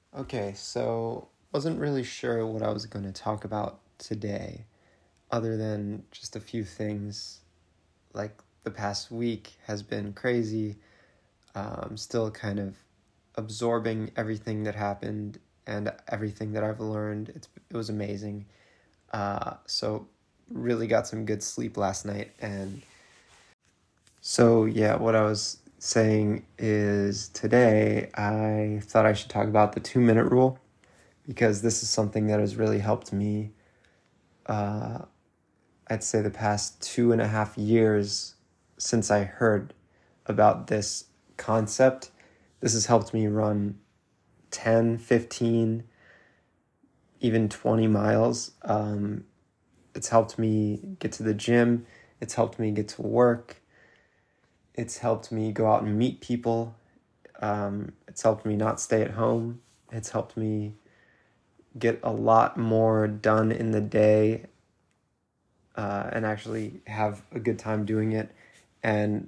Okay, so wasn't really sure what I was going to talk about today, other than just a few things. Like the past week has been crazy. Still kind of absorbing everything that happened and everything that I've learned. It was amazing. So really got some good sleep last night, and so yeah, what I was saying is today I thought I should talk about the 2 minute rule because this is something that has really helped me, uh, I'd say, the past 2.5 years since I heard about this concept. This has helped me run 10, 15, even 20 miles. It's helped me get to the gym. It's helped me get to work. It's helped me go out and meet people. It's helped me not stay at home. It's helped me get a lot more done in the day, and actually have a good time doing it. And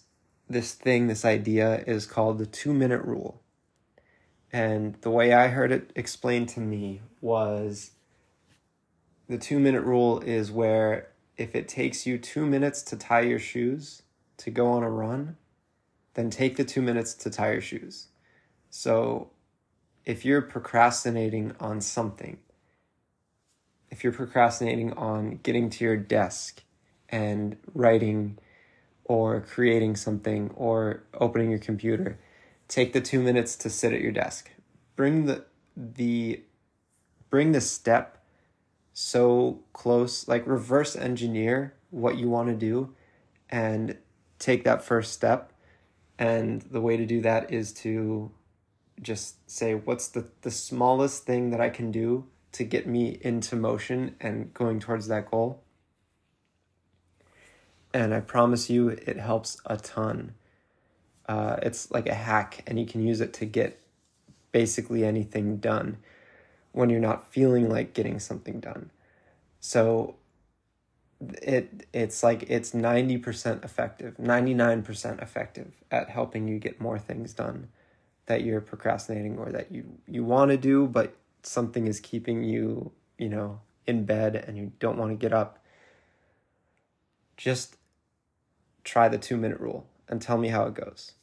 this idea is called the 2 minute rule. And the way I heard it explained to me was the 2 minute rule is where if it takes you 2 minutes to tie your shoes to go on a run, then take the 2 minutes to tie your shoes. So if you're procrastinating on something, if you're procrastinating on getting to your desk and writing or creating something or opening your computer, take the 2 minutes to sit at your desk. Bring the bring the step so close, like reverse engineer what you want to do and take that first step. And the way to do that is to just say, what's the smallest thing that I can do to get me into motion and going towards that goal? And I promise you, it helps a ton. It's like a hack, and you can use it to get basically anything done when you're not feeling like getting something done. So it's 90% effective, 99% effective at helping you get more things done that you're procrastinating or that you want to do, but something is keeping you, in bed and you don't want to get up. Just try the 2 minute rule and tell me how it goes.